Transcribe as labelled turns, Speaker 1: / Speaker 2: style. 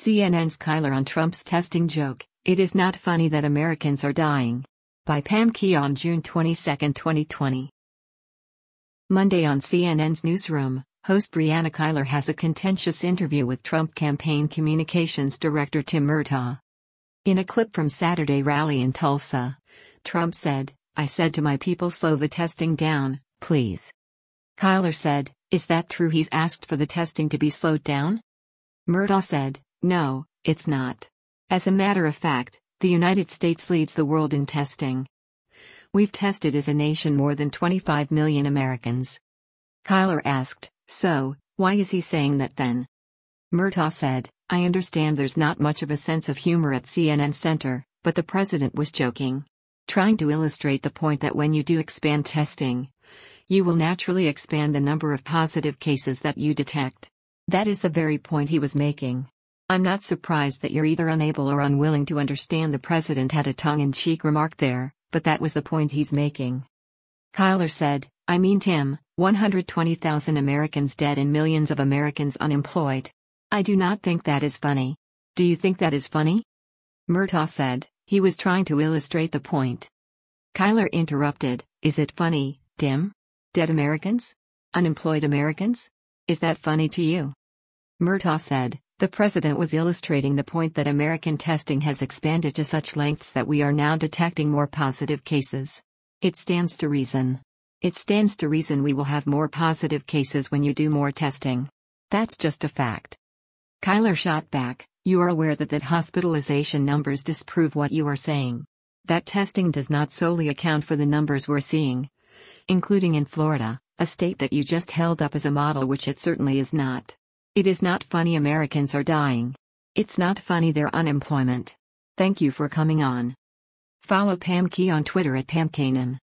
Speaker 1: CNN's Kyler on Trump's testing joke, "It is not funny that Americans are dying." By Pam Key on June 22, 2020. Monday on CNN's Newsroom, host Brianna Keilar has a contentious interview with Trump campaign communications director Tim Murtaugh. In a clip from Saturday rally in Tulsa, Trump said, "I said to my people, slow the testing down, please." Keilar said, "Is that true he's asked for the testing to be slowed down?" Murtaugh said, "No, it's not. As a matter of fact, the United States leads the world in testing. We've tested as a nation more than 25 million Americans." Keilar asked, "So, why is he saying that then?" Murtaugh said, "I understand there's not much of a sense of humor at CNN Center, but the president was joking. Trying to illustrate the point that when you do expand testing, you will naturally expand the number of positive cases that you detect. That is the very point he was making. I'm not surprised that you're either unable or unwilling to understand." The president had a tongue-in-cheek remark there, but that was the point he's making. Keilar said, "I mean, Tim, 120,000 Americans dead and millions of Americans unemployed. I do not think that is funny. Do you think that is funny?" Murtaugh said, "He was trying to illustrate the point." Keilar interrupted, "Is it funny, Tim? Dead Americans? Unemployed Americans? Is that funny to you?" Murtaugh said, "The president was illustrating the point that American testing has expanded to such lengths that we are now detecting more positive cases. It stands to reason. It stands to reason we will have more positive cases when you do more testing. That's just a fact." Keilar shot back, "You are aware that hospitalization numbers disprove what you are saying. That testing does not solely account for the numbers we're seeing, including in Florida, a state that you just held up as a model, which it certainly is not. It is not funny Americans are dying. It's not funny their unemployment. Thank you for coming on." Follow Pam Key on Twitter at PamKanan.